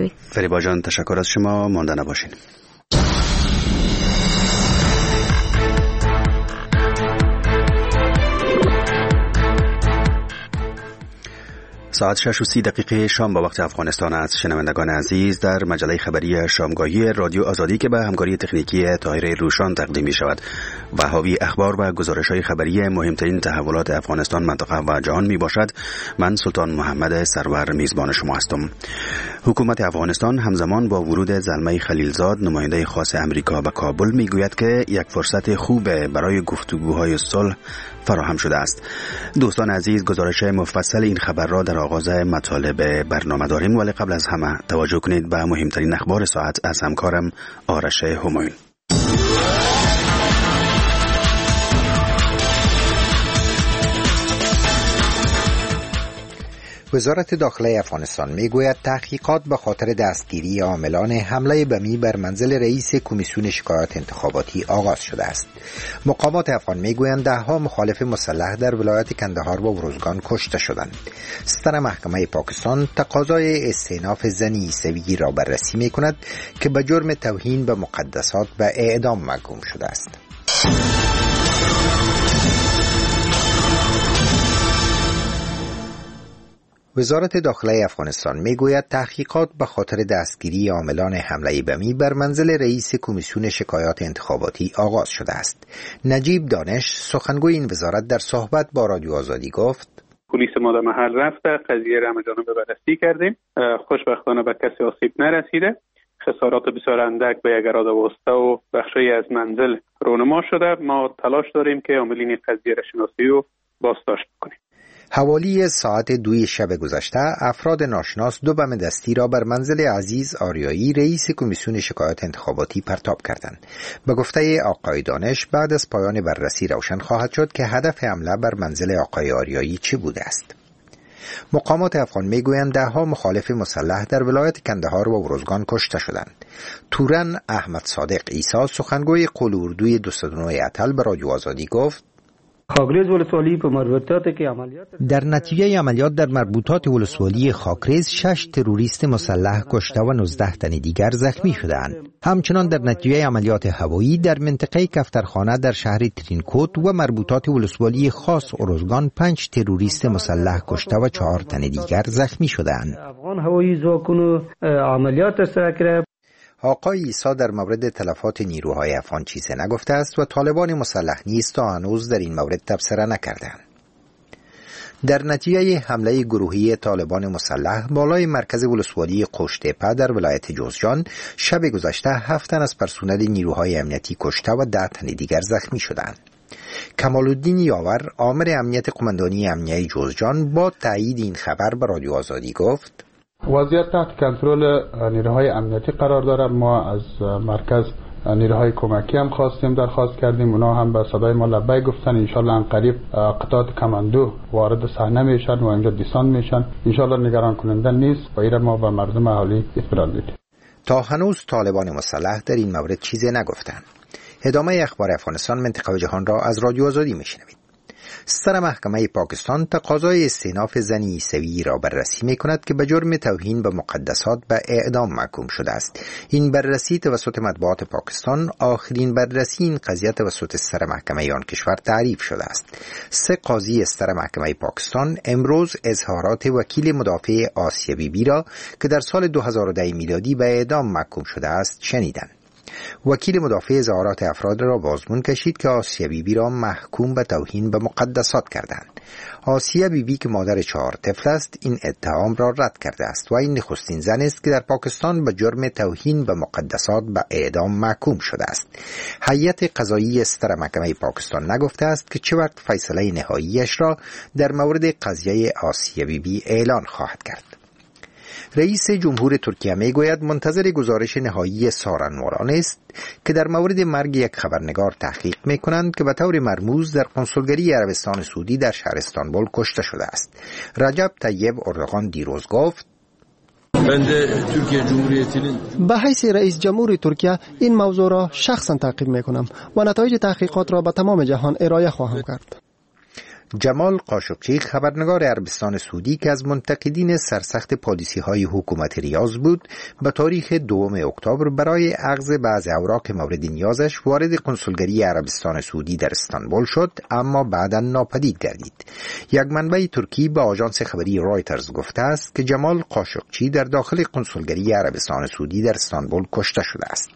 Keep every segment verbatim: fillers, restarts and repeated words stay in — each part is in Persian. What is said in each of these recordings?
شوید. فریبا جان تشکر از شما، مانده نباشین. ساعت شش و سی دقیقه شام با وقت افغانستان است. شنوندگان عزیز، در مجله خبری شامگاهی رادیو آزادی که به همکاری تکنیکی طاهر روشان تقدیم می شود و حاوی اخبار و گزارش‌های خبری مهمترین تحولات افغانستان، منطقه و جهان می باشد، من سلطان محمد سرور میزبان شما هستم. حکومت افغانستان همزمان با ورود زلمه خلیلزاد، نماینده خاص امریکا به کابل، می گوید که یک فرصت خوب برای گفتگوهای صلح فراهم شده است. دوستان عزیز، گزارش مفصل این خبر را در آغاز مطالب برنامه داریم، ولی قبل از همه توجه کنید به مهمترین اخبار ساعت از همکارم آرش همایون. وزارت داخله افغانستان میگوید تحقیقات به خاطر دستگیری عاملان حمله بمی بر منزل رئیس کمیسیون شکایات انتخاباتی آغاز شده است. مقامات افغان میگویند دهها مخالف مسلح در ولایت کندهار و ارزگان کشته شدند. ستر محکمه پاکستان تقاضای استئناف زن عیسوی را بررسی میکند که به جرم توهین به مقدسات به اعدام محکوم شده است. وزارت داخله افغانستان میگوید تحقیقات به خاطر دستگیری عاملان حمله بمی بر منزل رئیس کمیسیون شکایات انتخاباتی آغاز شده است. نجیب دانش، سخنگوی این وزارت، در صحبت با رادیو آزادی گفت: پلیس ما در محل رفته، قضیه را همگانه بررسی کردیم. خوشبختانه به کسی آسیب نرسیده. خسارات بسیار اندک به یک اراده واسطه و بخشی از منزل رونما شده. ما تلاش داریم که عاملین قضیه را شناسی و بازداشت کنیم. حوالی ساعت دوی شب گذشته افراد ناشناس دو بم دستی را بر منزل عزیز آریایی، رئیس کمیسیون شکایات انتخاباتی، پرتاب کردند. به گفته آقای دانش، بعد از پایان بررسی روشن خواهد شد که هدف حمله بر منزل آقای آریایی چه بوده است. مقامات افغان میگویند دهها مخالف مسلح در ولایت کندهار و ارزگان کشته شدند. تورن احمد صادق عیسی، سخنگوی قول اردوی دو صد و نه اتل، به رادیو آزادی گفت: خاکریز ولسوالی په مربوطات کې عملیات در نتیجه عملیات در مربوطات ولسوالی خاکریز شش تروریست مسلح کشته و نوزده تن دیگر زخمی شدند. همچنان در نتیجه عملیات هوایی در منطقه کفترخانه در شهر ترینکوت و مربوطات ولسوالی خاص ارزگان پنج تروریست مسلح کشته و چهار تن دیگر زخمی شدند. افغان هوایی ځواکونو عملیات سره کړ. آقای عیسی در مورد تلفات نیروهای افغان چیزی نگفته است و طالبان مسلح نیز تا هنوز در این مورد تبصره نکردند. در نتیجه حمله گروهی طالبان مسلح بالای مرکز ولسوالی قوشتپه در ولایت جوزجان شب گذشته هفت تن از پرسنل نیروهای امنیتی کشته و ده تن دیگر زخمی شدند. کمال الدین یاور، آمر امنیت قماندانی امنیه جوزجان، با تایید این خبر به رادیو آزادی گفت: وضعیت تحت کنترل نیروهای امنیتی قرار داره. ما از مرکز نیروهای کمکی هم خواستیم، درخواست کردیم، اونا هم به صدای ما لبیک گفتن. انشالله ان قریب قطعات کماندو وارد صحنه میشن و اینجا دیسان میشن. انشالله نگران کننده نیست و ایره ما به مردم اهالی اطمینان میدیم. تا هنوز طالبان مسلح در این مورد چیزی نگفتند. ادامه اخبار افغانستان، منطقه و جهان را از رادیو آزادی میشنوید. ستر محکمه پاکستان تقاضای استئناف زن عیسوی را بررسی می‌کند که به جرم توهین به مقدسات به اعدام محکوم شده است. این بررسی توسط مطبوعات پاکستان آخرین بررسی این قضیه توسط ستر محکمه آن کشور تعریف شده است. سه قاضی ستر محکمه پاکستان امروز اظهارات وکیل مدافع آسیا بیبی را که در سال دو هزار و ده میلادی به اعدام محکوم شده است شنیدند. وکیل مدافع اظهارات افراد را بازمون کشید که آسیا بیبی را محکوم به توهین به مقدسات کردند. آسیا بیبی که مادر چهار طفل است این اتهام را رد کرده است و این نخستین زن است که در پاکستان به جرم توهین به مقدسات به اعدام محکوم شده است. هیئت قضایی ستر محکمه پاکستان نگفته است که چه وقت فیصله نهاییش را در مورد قضیه آسیا بیبی اعلان خواهد کرد. رئیس جمهور ترکیه میگوید منتظر گزارش نهایی سارنواران است که در مورد مرگ یک خبرنگار تحقیق میکنند که به طور مرموز در کنسولگری عربستان سعودی در شهر استانبول کشته شده است. رجب طیب اردوغان دیروز گفت: به حیث رئیس جمهور ترکیه این موضوع را شخصا تعقیب میکنم و نتایج تحقیقات را به تمام جهان ارائه خواهم کرد. جمال قاشقچی خبرنگار عربستان سعودی که از منتقدین سرسخت پالیسی های حکومت ریاض بود به تاریخ دوم اکتبر برای اخذ بعض اوراق مورد نیازش وارد کنسولگری عربستان سعودی در استانبول شد، اما بعداً ناپدید گردید. یک منبع ترکی به آژانس خبری رایترز گفته است که جمال قاشقچی در داخل کنسولگری عربستان سعودی در استانبول کشته شده است.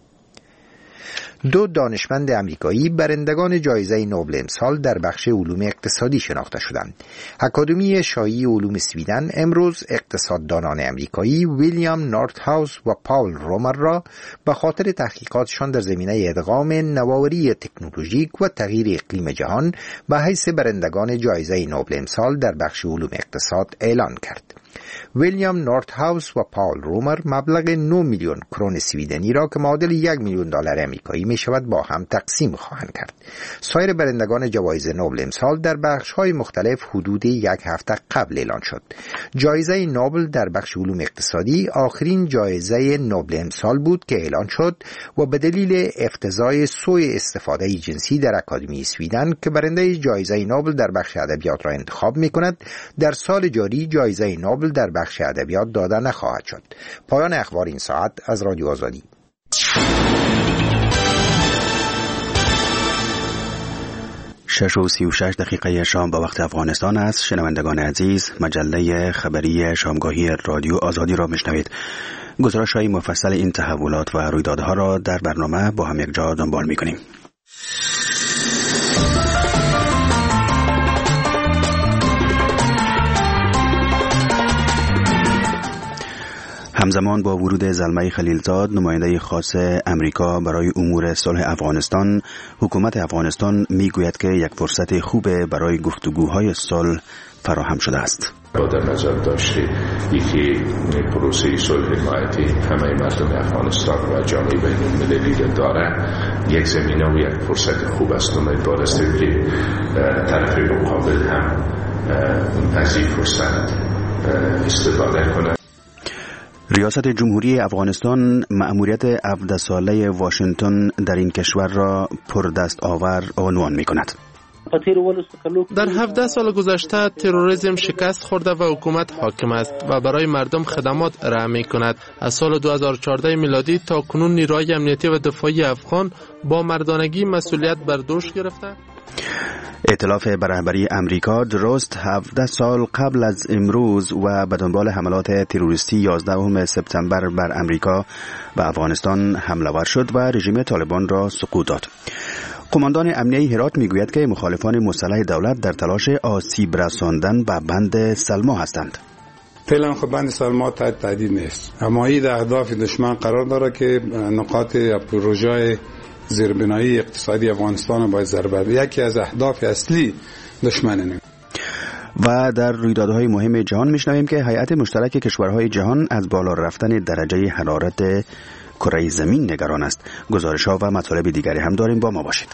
دو دانشمند امریکایی برندگان جایزه نوبل امسال در بخش علوم اقتصادی شناخته شدند. اکادمی شاهی علوم سویدن امروز اقتصاددانان امریکایی ویلیام نورتهاوس و پاول رومر را به خاطر تحقیقاتشان در زمینه ادغام نوآوری تکنولوژیک و تغییر اقلیم جهان به حیث برندگان جایزه نوبل امسال در بخش علوم اقتصاد اعلان کرد. ویلیام نورتهاوس و پاول رومر مبلغ نه میلیون کرون سویدنی را که معادل یک میلیون دلار امریکایی می شود با هم تقسیم خواهند کرد. سایر برندگان جوایز نوبل امسال در بخش‌های مختلف حدود یک هفته قبل اعلان شد. جایزه نوبل در بخش علوم اقتصادی آخرین جایزه نوبل امسال بود که اعلان شد و به دلیل افتضاح سوء استفاده جنسی در اکادمی سویدن که برنده جایزه نوبل در بخش ادبیات را انتخاب می کند، در سال جاری جایزه نوبل در بخش ادبیات داده نخواهد شد. پایان اخبار این ساعت از رادیو آزادی. شش و سی و شش دقیقه شام به وقت افغانستان است. شنوندگان عزیز، مجله خبری شامگاهی رادیو آزادی را میشنوید. گزارش‌های مفصل این تحولات و رویدادها را در برنامه با هم یک جا دنبال می‌کنیم. همزمان با ورود زلمه خلیلزاد، نماینده خاص امریکا برای امور صلح افغانستان، حکومت افغانستان میگوید که یک فرصت خوب برای گفتگوهای صلح فراهم شده است. با در نظر داشته یکی پروسه صلح حمایتی همه مردم افغانستان و جامعه بین‌المللی را داره، یک زمینه و یک فرصت خوب است. امیدوار هستیم که طرف مقابل هم از این فرصت استفاده کنند. ریاست جمهوری افغانستان مأموریت هفده ساله واشنگتن در این کشور را پردست آور عنوان می کند. در هفده سال گذشته تروریسم شکست خورده و حکومت حاکم است و برای مردم خدمات ارائه می کند. از سال دو هزار و چهارده میلادی تا کنون نیروهای امنیتی و دفاعی افغان با مردانگی مسئولیت بر دوش گرفته. ائتلاف به رهبری امریکا درست هفده سال قبل از امروز و به دنبال حملات تروریستی یازدهم سپتامبر بر امریکا و افغانستان حمله ور شد و رژیم طالبان را سقوط داد. قماندان امنیه هرات میگوید که مخالفان مسلح دولت در تلاش آسیب رساندن به بند سلما هستند. فعلا خب بند سلما تحت تهدید نیست، اما این در اهداف دشمن قرار داره که نقاط پروژه زیربنایی اقتصادی افغانستان باید ضربه ده. یکی از اهداف اصلی دشمنه. و در رویدادهای مهم جهان میشنویم که هیئت مشترک کشورهای جهان از بالا رفتن درجه حرارت کره زمین نگران است. گزارش‌ها و مطالب دیگری هم داریم، با ما باشید.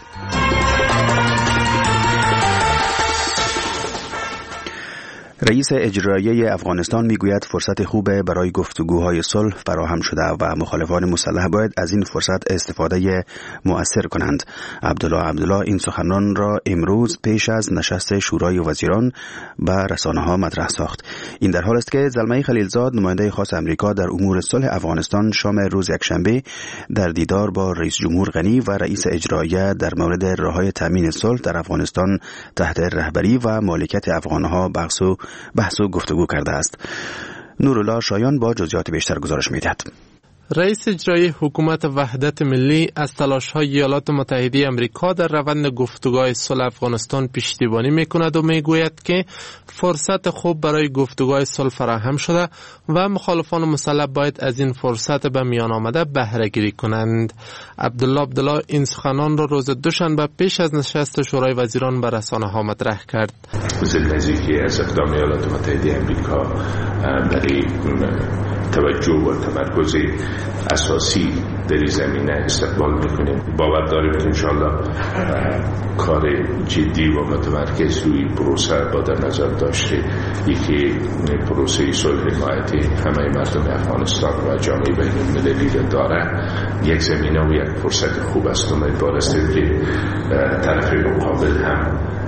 رئیس اجرایی افغانستان میگوید فرصت خوب برای گفتگوهای صلح فراهم شده و مخالفان مسلح باید از این فرصت استفاده مؤثر کنند. عبدالله عبدالله این سخنان را امروز پیش از نشست شورای وزیران به رسانه‌ها مطرح ساخت. این در حال است که زلمه خلیلزاد، نماینده خاص امریکا در امور صلح افغانستان، شام روز یکشنبه در دیدار با رئیس جمهور غنی و رئیس اجرایی در مورد راه‌های تامین صلح در افغانستان تحت رهبری و مالکیت افغان‌ها بحث و بحث و گفتگو کرده است. نورالله شایان با جزئیات بیشتر گزارش می‌دهد. رئیس اجرایی حکومت وحدت ملی از تلاش‌های ایالات متحده آمریکا در روند گفتگوهای صلح افغانستان پشتیبانی می‌کند و می‌گوید که فرصت خوب برای گفتگوهای صلح فراهم شده و مخالفان مسلح باید از این فرصت به میان آمده بهره گیری کنند. عبدالله عبدالله این سخنان را روز دوشنبه پیش از نشست شورای وزیران به رسانه‌ها مطرح کرد. نزدیکی از اقدام ایالات متحده آمریکا برای توجه و تمرکز اساسی در این زمینه استقبال میکنیم. باور داریم که انشاءالله کار جدی و متمرکز روی پروسه با در نظر داشته یکی پروسه صلح حمایتی همه مردم افغانستان و جامعه بین‌المللی را داره، یک زمینه و یک فرصت خوب است. امیدوار هستیم که طرف مقابل هم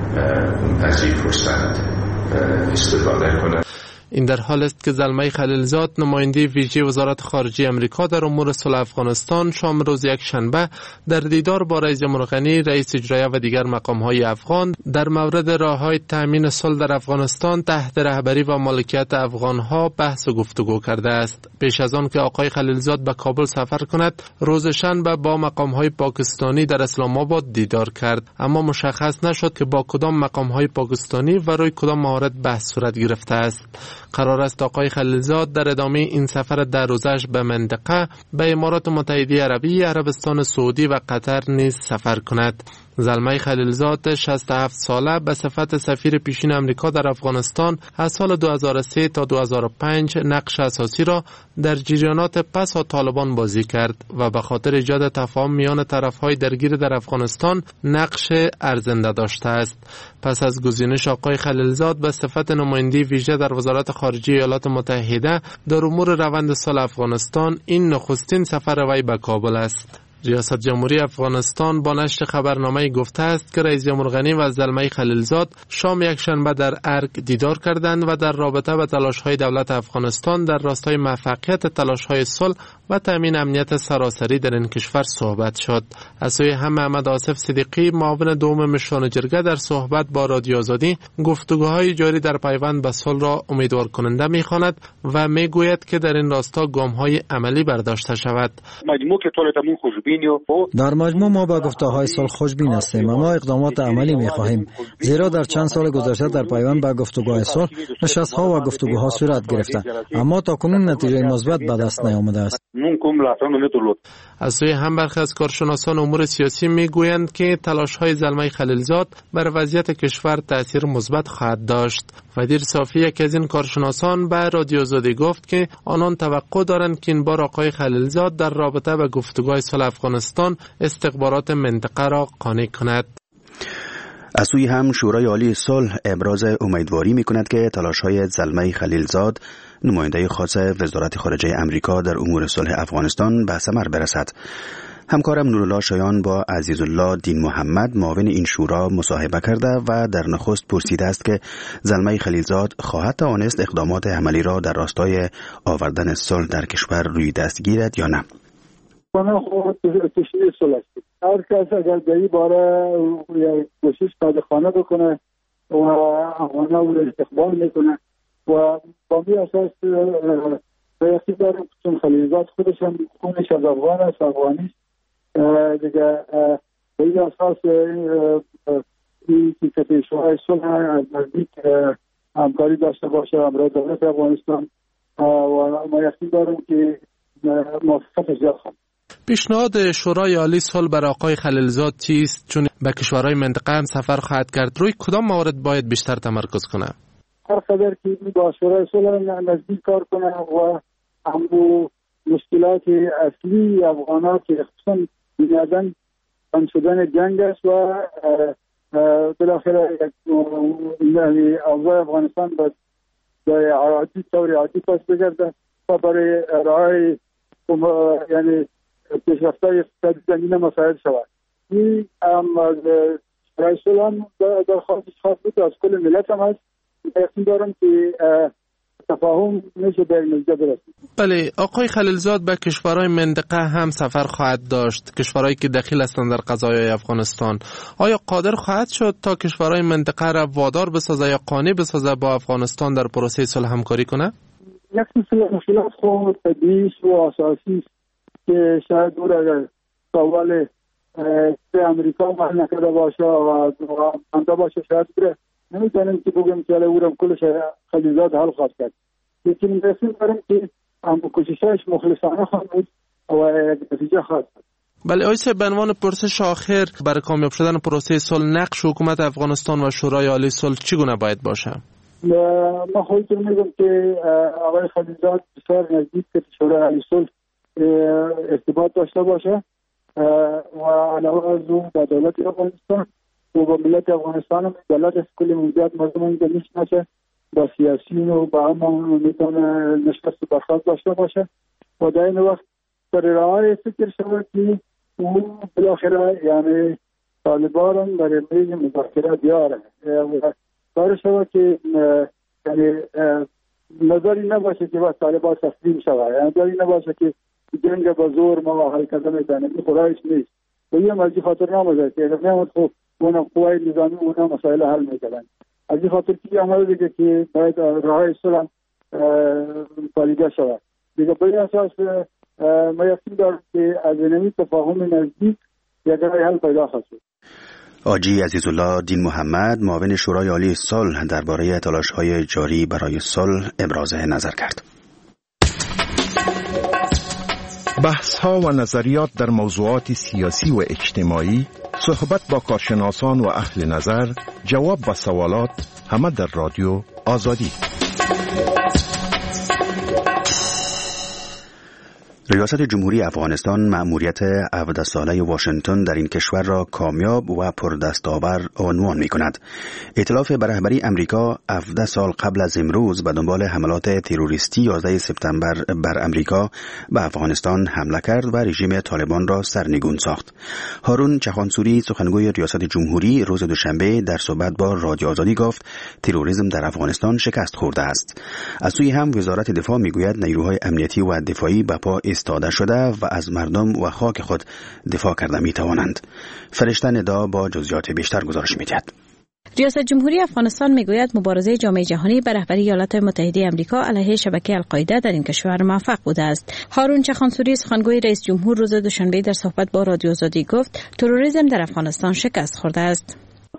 از این فرصت استفاده کنند. این در حال است که زلمه خلیلزاد نماینده ویژه وزارت خارجه امریکا در امور صلح افغانستان شام روز یک شنبه در دیدار با رئیس جمهور غنی، رئیس اجرایی و دیگر مقام‌های افغان در مورد راه‌های تأمین صلح در افغانستان تحت رهبری و مالکیت افغان‌ها بحث و گفتگو کرده است. پیش از آن که آقای خلیلزاد به کابل سفر کند، روز شنبه با مقام‌های پاکستانی در اسلام آباد دیدار کرد، اما مشخص نشد که با کدام مقام‌های پاکستانی و روی کدام موارد بحث صورت گرفته است. قرار است آقای خلیلزاد در ادامه این سفر در روزش به منطقه به امارات متحده عربی، عربستان سعودی و قطر نیز سفر کند. زلمه خلیلزاد شصت و هفت ساله به صفت سفیر پیشین امریکا در افغانستان از سال دو هزار و سه تا دو هزار و پنج نقش اساسی را در جریانات پس از طالبان بازی کرد و به خاطر ایجاد تفاهم میان طرف‌های درگیر در افغانستان نقش ارزنده داشته است. پس از گزینش آقای خلیلزاد به صفت نماینده ویژه در وزارت خارجه ایالات متحده در امور روند صلح افغانستان، این نخستین سفر وی به کابل است. ریاست جمهوری افغانستان با نشر خبرنامه گفته است که رئیس جمهور غنی و زلمه خلیلزاد شام یک شنبه در ارگ دیدار کردند و در رابطه با تلاش‌های دولت افغانستان در راستای موفقیت تلاش‌های صلح و تامین امنیت سراسری در این کشور صحبت شد. از سوی هم محمد آصف صدیقی، معاون دوم مشران جرگه، در صحبت با رادیو آزادی گفتگوهای جاری در پیوند به صلح را امیدوار کننده می‌خواند و می‌گوید که در این راستا گام‌های عملی برداشته شود. در مجموع ما با گفته‌های صلح خوشبین هستیم، اما اقدامات عملی می‌خواهیم، زیرا در چند سال گذشته در پیوند با گفتگوهای صلح نشست‌ها و گفتگوها صورت گرفته، اما تاکنون نتیجه مثبت به دست نیامده است. از سوی هم برخی از کارشناسان امور سیاسی میگویند که تلاش‌های زلمه خلیلزاد بر وضعیت کشور تأثیر مثبت خواهد داشت. فدیر صافی، یک از این کارشناسان، به رادیو آزادی گفت که آنان توقع دارند که این بار آقای خلیلزاد در رابطه با گفتگوهای صلح افغانستان استخبارات منطقه را قانع کند. از سوی هم شورای عالی صلح ابراز امیدواری می‌کند که تلاش‌های زلمه خلیلزاد، نماینده خاص وزارت خارجه امریکا در امور صلح افغانستان، به ثمر برسد. همکارم نورالله شایان با عزیزالله دین محمد، معاون این شورا، مصاحبه کرده و در نخست پرسیده است که زلمه خلیلزاد خواهد توانست اقدامات عملی را در راستای آوردن صلح در کشور روی دست گیرد یا نه. ما خود تشریع صلح است. هر کس اگر در این باره کوشش صادقانه بکنه و افغان‌ها رو استقبال میکنه و با این اساس یقین دارم چون خلیلزاد خودش هم خونش از افغان است، افغانی دیگه، به این اساس این که شورای صلح از نزدیک همکاری داشته باشه همراه دولت افغانستان و ما یقین دارم که موفقیت زیاد خواهد. پیشنهاد شورای عالی صلح برای آقای خلیلزاد چیست؟ چون به کشورهای منطقه هم سفر خواهد کرد، روی کدام موارد باید بیشتر تمرکز کنه؟ هر قدر که با شورای صلح نزدیک کار کنه و همو مشکلات اصلی افغان‌ها که خصوصا بنیادن بند شدن جنگ است و بالاخره یعنی اوضاع افغانستان باید به عادی طور عادی پس بگرده و برای رای یعنی پیشرفت‌های اقتصادی زمینه مساعد شود. این رئیس صلح در خواستش خاص بود از کل ملت هم هست. یقین دارم که تفاهم میشه به نتیجه برسید. بله، آقای خلیلزاد به کشورهای منطقه هم سفر خواهد داشت، کشورهایی که دخیل هستند در قضایای افغانستان. آیا قادر خواهد شد تا کشورهای منطقه را وادار بسازه یا قانع بسازه با افغانستان در پروسه صلح همکاری کنه؟ یک سلسله مشکلات خود طبیعی و اساسی که شاید دور اگر سوال به امریکا محل نکرده باشه و منطقه باشه شاید بره نمیتونیم که بگیم که اورم کلش خلیلزاد حل خواهد کرد، لیکن رسیم داریم که هم کوششش مخلصانه خواهد بود و نتیجه خواهد بود. بله آقای صاحب، به عنوان پرسش آخر، برای کامیاب شدن پروسه صلح نقش حکومت افغانستان و شورای عالی صلح چگونه باید باشه؟ ما خودتون میگم که آقای خلیلزاد بسیار نزدیک که شورای عالی صلح ارتباط داشته باشه و علاوه از اون با دولت افغانستان و با ملت افغانستان هم دولت از کل موضوعات مردم اینجا میشناسه، با سیاسیون و با هم میتونه نشست برخواست داشته باشه و در این وقت در راه فکر شود که اون بالاخره یعنی طالبان برای میز مذاکره بیاره. و کار شود که یعنی نظری نباشه که با طالبان تسلیم شود، نظری نباشه که جنگ با زور ما حل کردن میتونیم، این خدایش نیست. و یه مرجی خاطر نامده که نمیمد خب اونا قوای نظامی اونا مسائل حل میکنن. از این خاطر که عمل دیگه که باید راهای صلح پالیده شود. دیگه به این اساس ما یقین دارم که از اینمی تفاهم نزدیک یک راه حل پیدا خواهد شد. حاجی عزیزالله دین محمد معاون شورای عالی صلح درباره تلاش‌های جاری برای صلح ابراز نظر کرد. بحث‌ها و نظریات در موضوعات سیاسی و اجتماعی، صحبت با کارشناسان و اهل نظر، جواب به سوالات، همه در رادیو آزادی. ریاست جمهوری افغانستان مأموریت هفده ساله واشنگتن در این کشور را کامیاب و پردستاور عنوان می کند. ائتلاف به رهبری امریکا هفده سال قبل از امروز به دنبال حملات تروریستی یازده سپتامبر بر امریکا به افغانستان حمله کرد و رژیم طالبان را سرنگون ساخت. هارون چخانسوری سخنگوی ریاست جمهوری روز دوشنبه در صحبت با رادیو آزادی گفت تروریسم در افغانستان شکست خورده است. از سوی هم وزارت دفاع میگوید نیروهای امنیتی و دفاعی به پا استاده شده و از مردم و خاک خود دفاع کرده می توانند. فرشته ندا با جزئیات بیشتر گزارش می‌دهد. ریاست جمهوری افغانستان میگوید مبارزه جامعه جهانی به رهبری ایالات متحده آمریکا علیه شبکه القاعده در این کشور موفق بوده است. هارون چخانسوری سخنگوی رئیس جمهور روز دوشنبه در صحبت با رادیو آزادی گفت تروریسم در افغانستان شکست خورده است.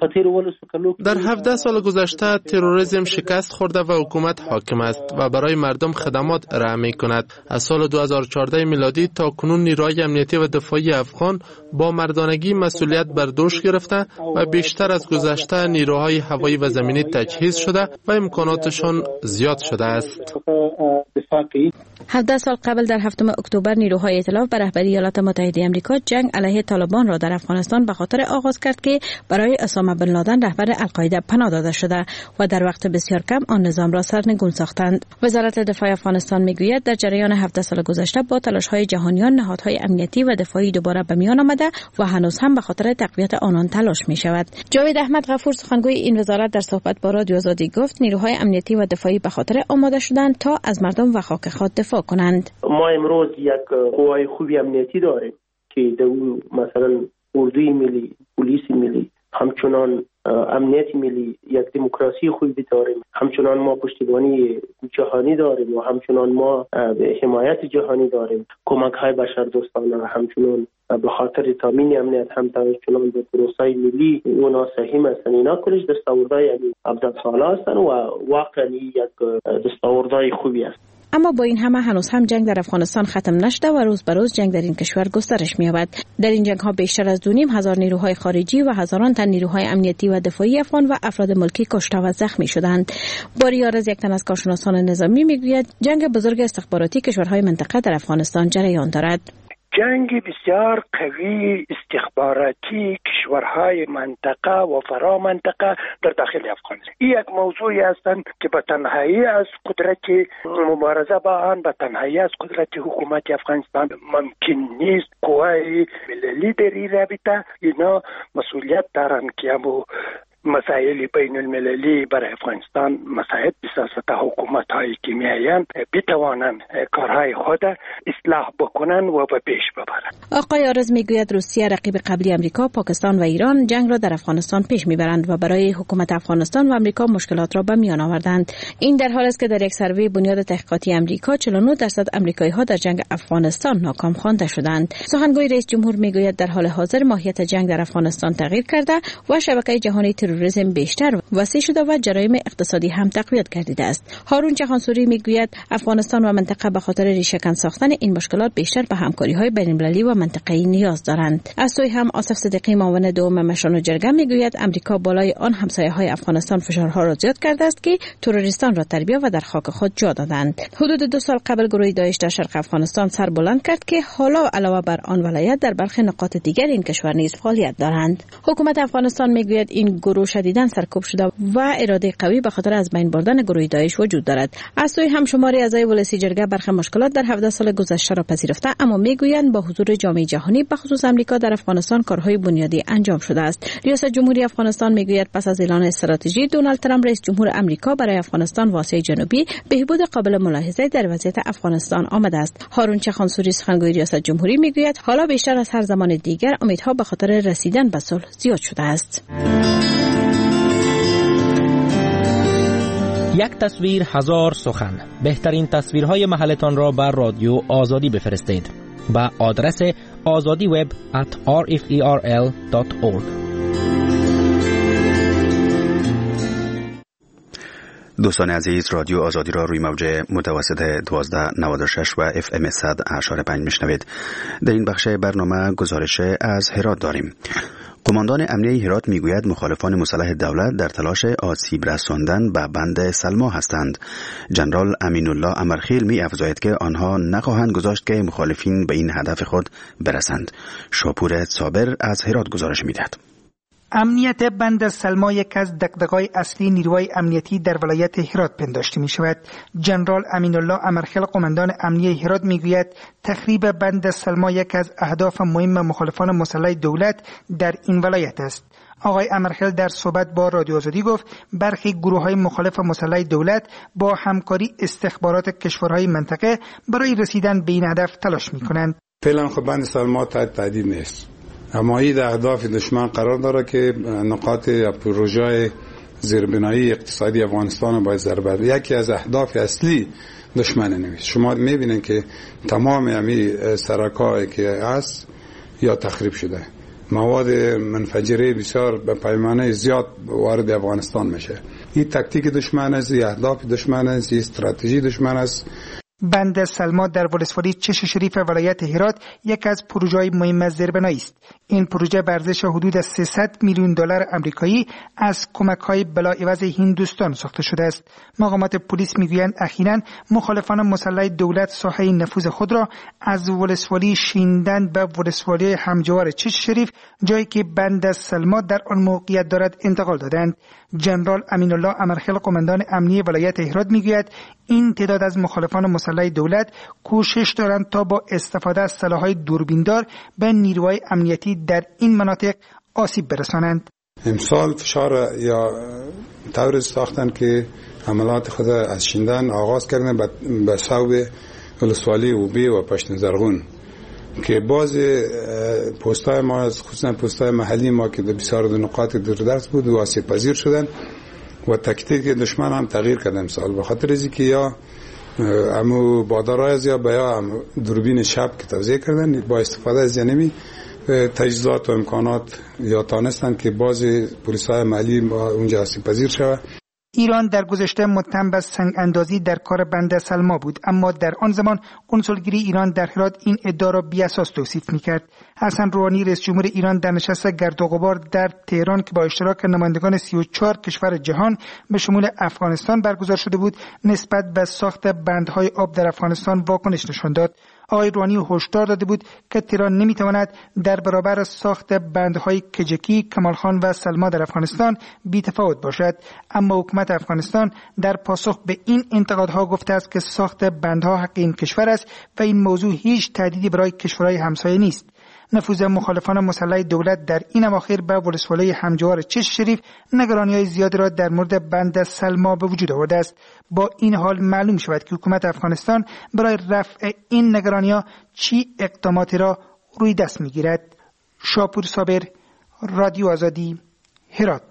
در هفده سال گذشته تروریسم شکست خورده و حکومت حاکم است و برای مردم خدمات ارائه می کند. از سال دو هزار و چهارده میلادی تا کنون نیروهای امنیتی و دفاعی افغان با مردانگی مسئولیت بر دوش گرفته و بیشتر از گذشته نیروهای هوایی و زمینی تجهیز شده و امکاناتشان زیاد شده است. هفده سال قبل در هفتم اکتبر نیروهای ائتلاف به رهبری ایالات متحده آمریکا جنگ علیه طالبان را در افغانستان به خاطر آغاز کرد که برای اسامه بن لادن رهبر القاعده پناه داده شده و در وقت بسیار کم آن نظام را سرنگون ساختند. وزارت دفاع افغانستان میگوید در جریان هفده سال گذشته با تلاش‌های جهانیان نهادهای امنیتی و دفاعی دوباره به میان آمده و هنوز هم به خاطر تقویت آنان تلاش می شود. جاوید احمد غفور سخنگوی این وزارت در صحبت با رادیو آزادی گفت نیروهای امنیتی و دفاعی به خاطر آماده شدند تا از مردم و خاک خود دفاع کنند. ما امروز یک قوای خوبی امنیتی داریم که در مثلا اردوی ملی، پلیس ملی، همچنان امنیت ملی، یک دموکراسی خوبی داریم، همچنان ما پشتیبانی جهانی داریم و همچنان ما حمایت جهانی داریم، کمک های بشردوستانه همچنان به خاطر تامین امنیت همچنان به پروسه ملی و ناسحیم هستند. اینا کلش دستاوردهای یعنی هفده ساله هستند و واقعا یک دستاوردهای خوبی است. اما با این همه هنوز هم جنگ در افغانستان ختم نشده و روز به روز جنگ در این کشور گسترش می‌یابد. در این جنگ ها بیشتر از دو نیم هزار نیروهای خارجی و هزاران تن نیروهای امنیتی و دفاعی افغان و افراد ملکی کشته و زخمی شدند. باریار از یک تن از کارشناسان نظامی میگوید جنگ بزرگ استخباراتی کشورهای منطقه در افغانستان جریان دارد. جنگ بسیار قوی استخباراتی کشورهای منطقه و فرا منطقه در داخل افغانستان این یک موضوعی هستند که به تنهایی از قدرت مبارزه با آن به تنهایی از قدرت حکومت افغانستان ممکن نیست. قوای ملی در این رابطه اینا مسئولیت دارند که همو مسائل بین المللی برای افغانستان مسائل بسیاست حکومت هایی که میایند بتوانند کارهای خود اصلاح بکنن و به پیش ببرند. آقای آرز میگوید روسیه رقیب قبلی امریکا، پاکستان و ایران جنگ را در افغانستان پیش میبرند و برای حکومت افغانستان و امریکا مشکلات را به میان آوردند. این در حالی است که در یک سروی بنیاد تحقیقاتی امریکا چهل و نه درصد امریکایی ها در جنگ افغانستان ناکام خوانده شدند. سخنگوی رئیس جمهور میگوید در حال حاضر ماهیت جنگ در افغانستان تغییر کرده و شبکه جهانی تروریسم بیشتر وسیع شده و جرایم اقتصادی هم تقویت گردیده است. هارون چخانسوری میگوید افغانستان و منطقه به خاطر ریشه‌کن ساختن این مشکلات بیشتر به همکاری‌های بین‌المللی و منطقه‌ای نیاز دارند. از سوی هم آصف صدیقی معاون دوم مشران جرگه میگوید امریکا بالای آن همسایه‌های افغانستان فشارها را زیاد کرده است که تروریستان را تربیت و در خاک خود جا دادند. حدود دو سال قبل گروه داعش در شرق افغانستان سر بلند کرد که حالا علاوه بر آن ولایت در برخی نقاط دیگر این کشور نیز فعالیت دارند. حکومت افغانستان میگوید این گروه گروه شدیداً سرکوب شده و اراده قوی به خاطر از بین بردن گروه داعش وجود دارد. از سوی همشماری اعضای ولسی جرگه برخی مشکلات در هفده سال گذشته را پذیرفته، اما میگویند با حضور جامعه جهانی به خصوص آمریکا در افغانستان کارهای بنیادی انجام شده است. ریاست جمهوری افغانستان میگوید پس از اعلان استراتژی دونالد ترامپ رئیس جمهور آمریکا برای افغانستان و آسیای جنوبی بهبود قابل ملاحظه در وضعیت افغانستان آمده است. هارون چخانسوری سخنگوی ریاست جمهوری میگوید حالا بیشتر از هر زمان دیگر امیدها به خاطر رسیدن به صلح زیاد شده است. یک تصویر هزار سخن. بهترین تصویرهای محلتان را بر رادیو آزادی بفرستید با آدرس آزادی وب ات آر اف ای آر ال دات اورگ. دوستان عزیز، رادیو آزادی را روی موج متوسط دوازده نود و شش و اف ام صد و پنج میشنوید. در این بخش برنامه گزارش از هرات داریم. قماندان امنیه هرات میگوید مخالفان مسلح دولت در تلاش آسیب رساندن به بند سلما هستند. جنرال امین الله امرخیل می افزاید که آنها نخواهند گذاشت که مخالفین به این هدف خود برسند. شاپور صابر از هرات گزارش میدهد. امنیت بند سلما یک از دغدغه‌های اصلی نیروهای امنیتی در ولایت هرات پنداشته می شود. جنرال امین الله امرخیل قماندان امنیه هرات می گوید تخریب بند سلما یک از اهداف مهم مخالفان مسلح دولت در این ولایت است. آقای امرخیل در صحبت با رادیو آزادی گفت برخی گروه‌های مخالف مسلح دولت با همکاری استخبارات کشورهای منطقه برای رسیدن به این هدف تلاش می‌کنند. فعلا خب بند سلما تحت تهدید نیست، اما این در اهداف دشمن قرار داره که نقاط پروژه زیربنایی اقتصادی افغانستان رو باید ضربه بزنه. یکی از اهداف اصلی دشمن نمیست. شما میبینید که تمام امی سرکایی که هست یا تخریب شده، مواد منفجره بسیار به پیمانه زیاد وارد افغانستان میشه. این تکتیک دشمن است، این اهداف دشمن است، این استراتژی دشمن است. بند سلما در ولسوالی چش شریف ولایت هرات یک از پروژه‌های مهم زیربنایی است. این پروژه به ارزش حدود سیصد میلیون دلار آمریکایی از کمک‌های بلاعوض هندوستان ساخته شده است. مقامات پلیس میگویند اخیراً مخالفان مسلح دولت ساحه نفوذ خود را از ولسوالی شیندن به ولسوالی همجوار چش شریف، جایی که بند سلما در آن موقعیت دارد، انتقال دادند. جنرال امین الله امرخیل قماندان امنیه ولایت هرات میگوید این تعداد از مخالفان مسلح دولت کوشش دارند تا با استفاده از سلاح‌های دوربیندار به نیروهای امنیتی در این مناطق آسیب برسانند. امسال فشار یا طور ساختن که عملات خود از شیندن آغاز کردن به صوب ولسوالی اوبی و پشت زرغون که باز پستای ما از خصوصا پستای محلی ما که در بسیار دو نقاط دوردست بود و آسیب پذیر شدن و تکتیک دشمن هم تغییر کرد امسال، به خاطر از اینکه یا امو بادرایز یا بیا دوربین شب که توزیع کردن با استفاده از جنمی تجهیزات و امکانات یا تانستن که باز پلیسای محلی اونجا آسیب پذیر شود. ایران در گذشته متهم به سنگ اندازی در کار بند سلما بود، اما در آن زمان کنسولگری ایران در هرات این ادعا را بی اساس توصیف می‌کرد. حسن روحانی رئیس جمهور ایران در نشست گرد و غبار در تهران که با اشتراک نمایندگان سی و چهار کشور جهان به شمول افغانستان برگزار شده بود، نسبت به ساخت بندهای آب در افغانستان واکنش نشان داد. آقای روحانی هشدار داده بود که تهران نمیتواند در برابر ساخت بندهای کجکی، کمالخان و سلما در افغانستان بی‌تفاوت باشد، اما حکومت افغانستان در پاسخ به این انتقادها گفته است که ساخت بندها حق این کشور است و این موضوع هیچ تهدیدی برای کشورهای همسایه نیست. نفوذ مخالفان مسلح دولت در این اواخر به ولسوالی همجوار چش شریف نگرانی‌های زیادی را در مورد بند سلما به وجود آورده است. با این حال معلوم شود که حکومت افغانستان برای رفع این نگرانی‌ها چی اقداماتی را روی دست می‌گیرد. شاپور صابر، رادیو آزادی، هرات.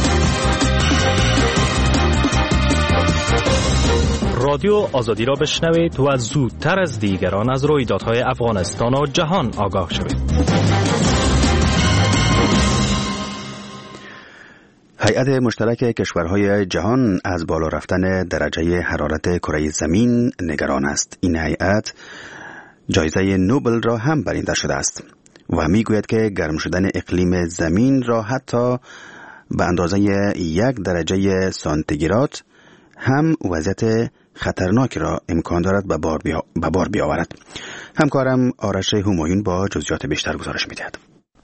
رادیو آزادی را بشنوید و زودتر از دیگران از رویدادهای افغانستان و جهان آگاه شوید. هیئت مشترک کشورهای جهان از بالا رفتن درجه حرارت کره زمین نگران است. این هیئت جایزه نوبل را هم برنده شده است و میگوید که گرم شدن اقلیم زمین را حتی به اندازه یک درجه سانتیگراد هم وضعیت خطرناکی را امکان دارد به بار بیاورد. همکارم آرش همایون با جزئیات بیشتر گزارش می‌دهد.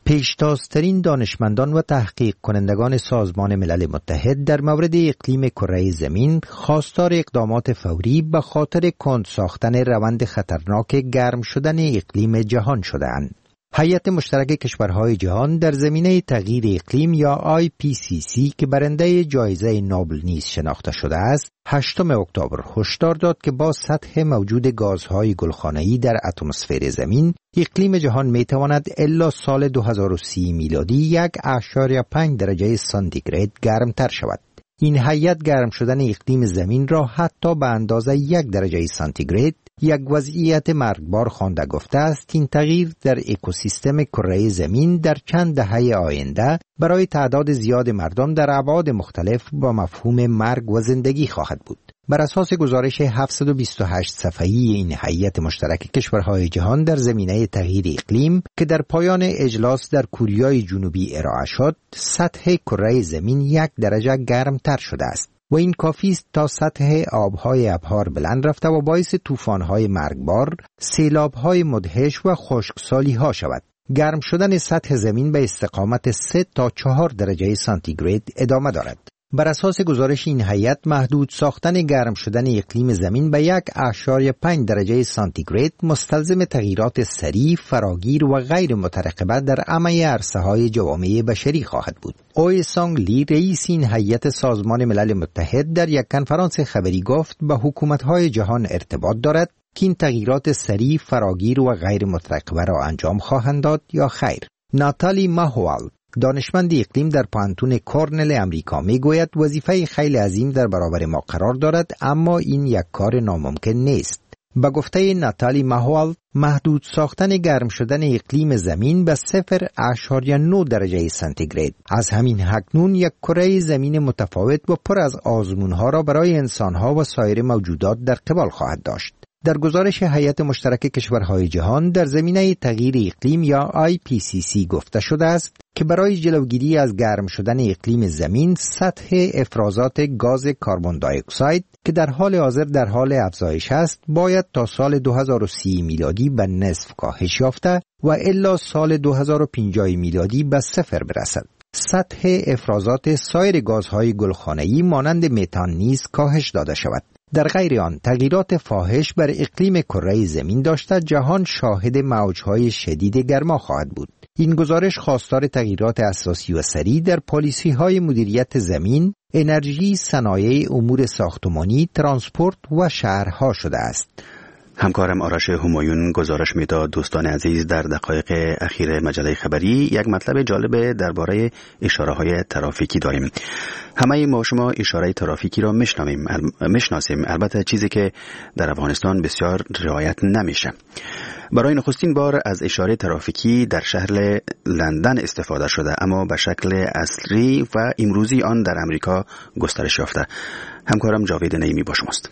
پیشتازترین دانشمندان و تحقیق کنندگان سازمان ملل متحد در مورد اقلیم کره زمین خواستار اقدامات فوری به خاطر کند ساختن روند خطرناک گرم شدن اقلیم جهان شده‌اند. هیئت مشترک کشورهای جهان در زمینه تغییر اقلیم یا آی پی سی سی که برنده جایزه نوبل نیز شناخته شده است، هشتم اکتبر هشدار داد که با سطح موجود گازهای گلخانه‌ای در اتمسفر زمین، اقلیم جهان میتواند الی سال دو هزار و سی میلادی یک اشاریه پنج درجه سانتیگراد گرمتر شود. این هیئت گرم شدن اقلیم زمین را حتی به اندازه یک درجه سانتیگراد یک وضعیت مرگبار خوانده گفته است. این تغییر در اکوسیستم کره زمین در چند دهه آینده برای تعداد زیاد مردم در ابعاد مختلف با مفهوم مرگ و زندگی خواهد بود. بر اساس گزارش هفتصد و بیست و هشت صفحه‌ای این هیئت مشترک کشورهای جهان در زمینه تغییر اقلیم که در پایان اجلاس در کوریای جنوبی ارائه شد، سطح کره زمین یک درجه گرمتر شده است و این کافی است تا سطح آبهای ابحار بلند رفته و باعث طوفان‌های مرگبار، سیلاب‌های مدهش و خشکسالی‌ها شود. گرم شدن سطح زمین به استقامت سه تا چهار درجه سانتیگراد ادامه دارد. بر اساس گزارش این هیئت، محدود ساختن گرم شدن اقلیم زمین به یک اشاریه پنج درجه سانتیگراد مستلزم تغییرات سریع، فراگیر و غیر مترقبه در همه عرصه‌های جوامع بشری خواهد بود. اوی سانگ لی، رئیس این هیئت سازمان ملل متحد، در یک کنفرانس خبری گفت به حکومت‌های جهان ارتباط دارد که این تغییرات سریع، فراگیر و غیر مترقبه را انجام خواهند داد یا خیر. ناتالی ماهوال، دانشمند اقلیم در پانتون کورنل امریکا، میگوید وظیفه خیلی عظیم در برابر ما قرار دارد، اما این یک کار ناممکن نیست. با گفته ناتالی ماهوال، محدود ساختن گرم شدن اقلیم زمین به صفر اشاریه نه درجه سانتیگراد از همین اکنون یک کره زمین متفاوت و پر از آزمونها را برای انسانها و سایر موجودات در قبال خواهد داشت. در گزارش هیئت مشترک کشورهای جهان در زمینه تغییر اقلیم یا آی پی سی سی گفته شده است که برای جلوگیری از گرم شدن اقلیم زمین، سطح افرازات گاز کربن دی اکساید که در حال حاضر در حال افزایش است، باید تا سال دو هزار و سی میلادی به نصف کاهش یافته و الی سال دو هزار و پنجاه میلادی به صفر برسد. سطح افرازات سایر گازهای گلخانه‌ای مانند متان نیز کاهش داده شود. در غیر آن، تغییرات فاحش بر اقلیم کره زمین داشته جهان شاهد موجهای شدید گرما خواهد بود. این گزارش خواستار تغییرات اساسی و سریع در پالیسی‌های مدیریت زمین، انرژی، صنایع، امور ساختمانی، ترانسپورت و شهرها شده است. همکارم آرش همایون گزارش میداد. دوستان عزیز، در دقایق اخیر مجله خبری یک مطلب جالب درباره اشاره‌های ترافیکی داریم. همه ما شما اشاره ترافیکی را میشناسیم میشناسیم البته چیزی که در افغانستان بسیار رعایت نمیشه. برای نخستین بار از اشاره ترافیکی در شهر لندن استفاده شده، اما به شکل اصلی و امروزی آن در امریکا گسترش یافته. همکارم جاوید نعیمی با شماست.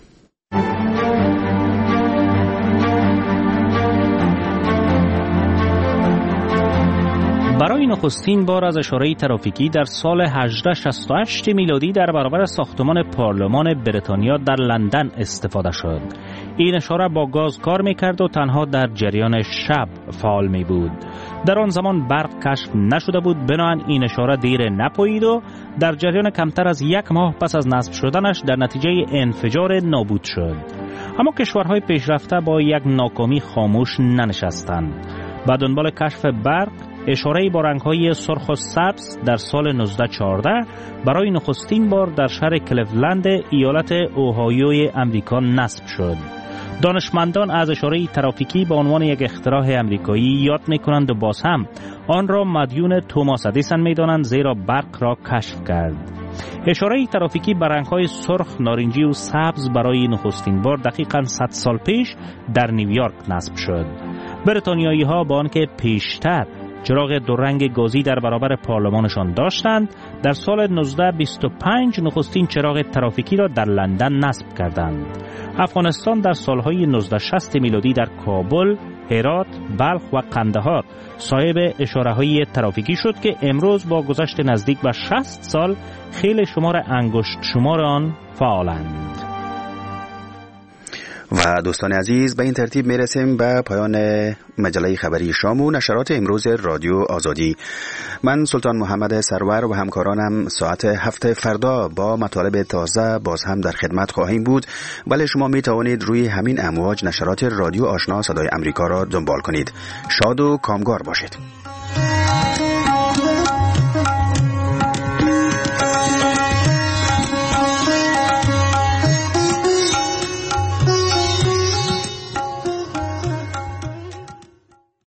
برای نخستین بار از اشاره ترافیکی در سال هزار و هشتصد و شصت و هشت میلادی در برابر ساختمان پارلمان بریتانیا در لندن استفاده شد. این اشاره با گاز کار میکرد و تنها در جریان شب فعال می بود. در آن زمان برق کشف نشده بود، بنابراین این اشاره دیر نپایید و در جریان کمتر از یک ماه پس از نصب شدنش در نتیجه انفجار نابود شد. اما کشورهای پیشرفته با یک ناکامی خاموش ننشستند. با دنبال کشف برق، اشاره‌ای با رنگ‌های سرخ و سبز در سال نوزده چهارده برای نخستین بار در شهر کلیولند ایالت اوهایوی امریکا نصب شد. دانشمندان از اشاره ترافیکی به عنوان یک اختراع امریکایی یاد می‌کنند و باز هم آن را مدیون توماس ادیسون می‌دانند، زیرا برق را کشف کرد. اشاره ترافیکی به رنگ‌های سرخ، نارنجی و سبز برای نخستین بار دقیقاً صد سال پیش در نیویورک نصب شد. بریتانیایی‌ها با آنکه پیشتر چراغ دو رنگ گازی در برابر پارلمانشان داشتند، در سال نوزده بیست و پنج نخستین چراغ ترافیکی را در لندن نصب کردند. افغانستان در سالهای نوزده شصت میلادی در کابل، هرات، بلخ و قندهار صاحب اشاره‌های ترافیکی شد که امروز با گذشت نزدیک به شصت سال خیلی شمار انگشت شمار آن فعالند. و دوستان عزیز، به این ترتیب میرسیم به پایان مجله خبری شام و نشرات امروز رادیو آزادی. من سلطان محمد سرور و همکارانم ساعت هفت فردا با مطالب تازه باز هم در خدمت خواهیم بود. ولی شما می توانید روی همین امواج نشرات رادیو آشنا صدای امریکا را دنبال کنید. شاد و کامگار باشید.